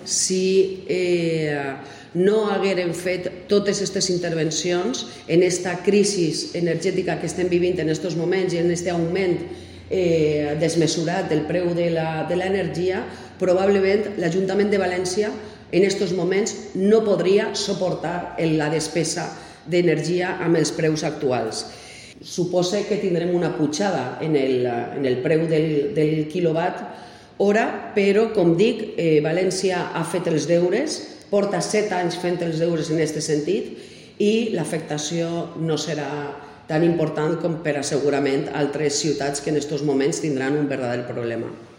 si no haguérem fet totes aquestes intervencions en aquesta crisi energètica que estem vivint en aquests moments i en aquest augment desmesurat del preu de l'energia, probablement l'Ajuntament de València en aquests moments no podria suportar la despesa d'energia amb els preus actuals. Suposa que tindrem una pujada en el preu del quilowatt hora, però, com dic, València ha fet els deures, porta 7 anys fent els deures en aquest sentit i l'afectació no serà tan important com per a segurament altres ciutats que en aquests moments tindran un verdader problema.